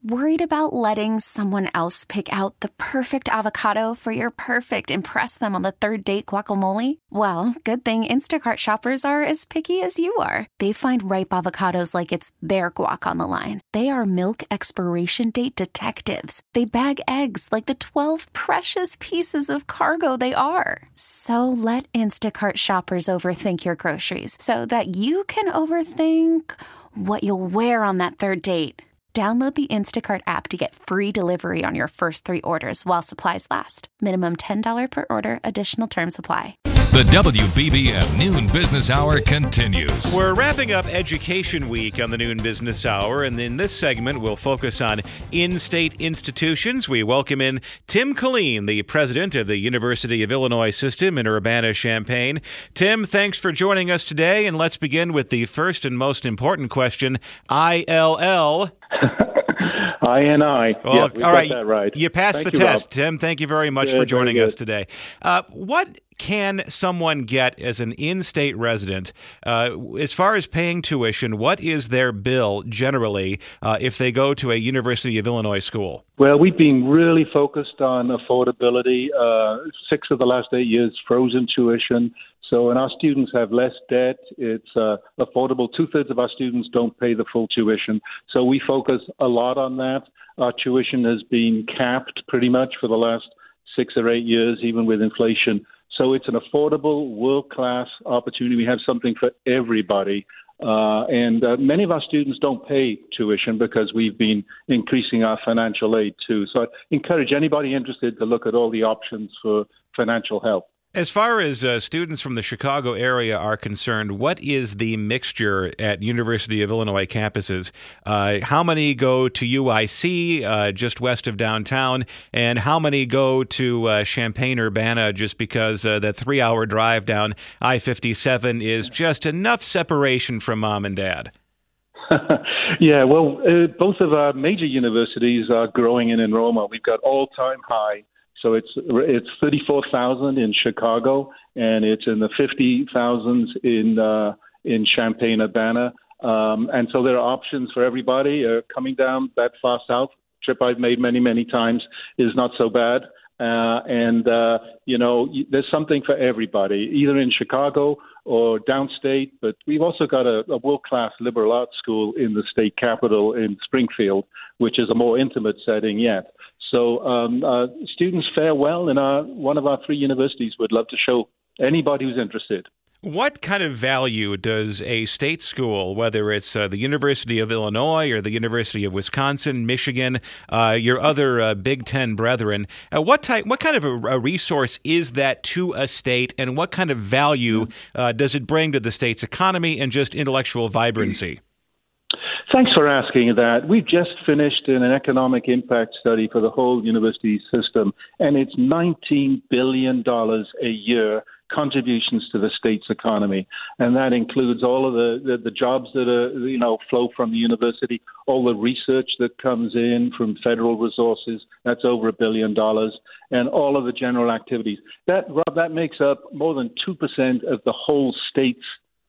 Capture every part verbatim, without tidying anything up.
Worried about letting someone else pick out the perfect avocado for your perfect impress them on the third date guacamole? Well, good thing Instacart shoppers are as picky as you are. They find ripe avocados like it's their guac on the line. They are milk expiration date detectives. They bag eggs like the twelve precious pieces of cargo they are. So let Instacart shoppers overthink your groceries so that you can overthink what you'll wear on that third date. Download the Instacart app to get free delivery on your first three orders while supplies last. Minimum ten dollars per order. Additional terms apply. The W B B M Noon Business Hour continues. We're wrapping up Education Week on the Noon Business Hour, and in this segment, we'll focus on in-state institutions. We welcome in Tim Killeen, the president of the University of Illinois System in Urbana-Champaign. Tim, thanks for joining us today, and let's begin with the first and most important question, I L L. I and I. Well, yeah, we all got right. that right. You passed Thank the you, test, Rob. Tim. Thank you very much Good, for joining very us today. Uh, what can someone get as an in-state resident uh, as far as paying tuition? What is their bill generally uh, if they go to a University of Illinois school? Well, we've been really focused on affordability. Uh, six of the last eight years, frozen tuition. So when our students have less debt, it's uh, affordable. Two-thirds of our students don't pay the full tuition. So we focus a lot on that. Our tuition has been capped pretty much for the last six or eight years, even with inflation. So it's an affordable, world-class opportunity. We have something for everybody. Uh, and uh, many of our students don't pay tuition because we've been increasing our financial aid too. So I encourage anybody interested to look at all the options for financial help. As far as uh, students from the Chicago area are concerned, what is the mixture at University of Illinois campuses? Uh, how many go to U I C, uh, just west of downtown, and how many go to uh, Champaign-Urbana just because uh, the three-hour drive down I fifty-seven is just enough separation from mom and dad? yeah, well, uh, both of our major universities are growing in enrollment. We've got all-time high. So it's it's thirty-four thousand in Chicago, and it's in the fifty thousands in uh, in Champaign-Urbana. Um, and so there are options for everybody. Uh, coming down that far south, trip I've made many, many times, is not so bad. Uh, and, uh, you know, there's something for everybody, either in Chicago or downstate. But we've also got a, a world-class liberal arts school in the state capital in Springfield, which is a more intimate setting yet. So um, uh, students fare well, and our, one of our three universities would love to show anybody who's interested. What kind of value does a state school, whether it's uh, the University of Illinois or the University of Wisconsin, Michigan, uh, your other uh, Big Ten brethren, uh, what type, what kind of a, a resource is that to a state, and what kind of value uh, does it bring to the state's economy and just intellectual vibrancy? Thanks for asking that. We've just finished an economic impact study for the whole university system, and it's nineteen billion dollars a year contributions to the state's economy. And that includes all of the, the, the jobs that are, you know, flow from the university, all the research that comes in from federal resources, that's over a billion dollars, and all of the general activities. That, Rob, that makes up more than two percent of the whole state's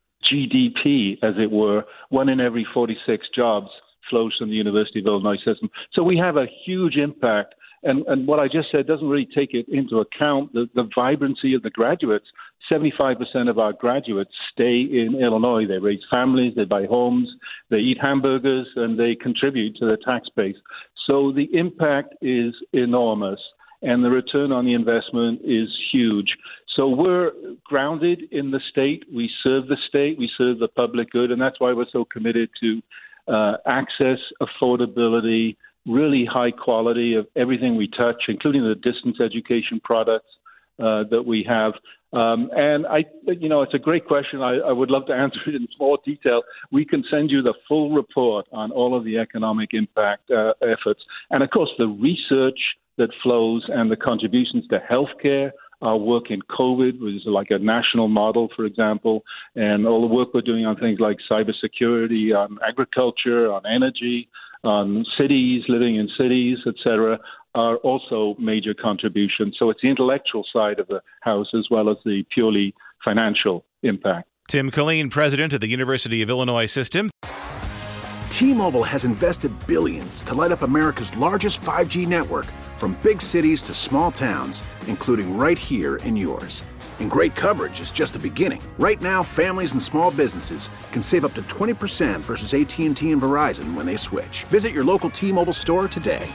G D P, as it were. One in every forty-six jobs flows from the University of Illinois system. So we have a huge impact. And, and what I just said doesn't really take it into account the, the vibrancy of the graduates. seventy-five percent of our graduates stay in Illinois. They raise families, they buy homes, they eat hamburgers, and they contribute to the tax base. So the impact is enormous, and the return on the investment is huge. So we're grounded in the state. We serve the state. We serve the public good, and that's why we're so committed to uh, access, affordability, really high quality of everything we touch, including the distance education products uh, that we have. Um, and I, you know, it's a great question. I, I would love to answer it in more detail. We can send you the full report on all of the economic impact uh, efforts, and of course the research that flows and the contributions to healthcare. Our work in COVID was like a national model, for example, and all the work we're doing on things like cybersecurity, on agriculture, on energy, on cities, living in cities, et cetera, are also major contributions. So it's the intellectual side of the house as well as the purely financial impact. Tim Killeen, president of the University of Illinois System. T-Mobile has invested billions to light up America's largest five G network, from big cities to small towns, including right here in yours. And great coverage is just the beginning. Right now, families and small businesses can save up to twenty percent versus A T and T and Verizon when they switch. Visit your local T-Mobile store today.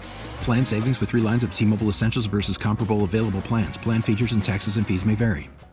Plan savings with three lines of T-Mobile Essentials versus comparable available plans. Plan features and taxes and fees may vary.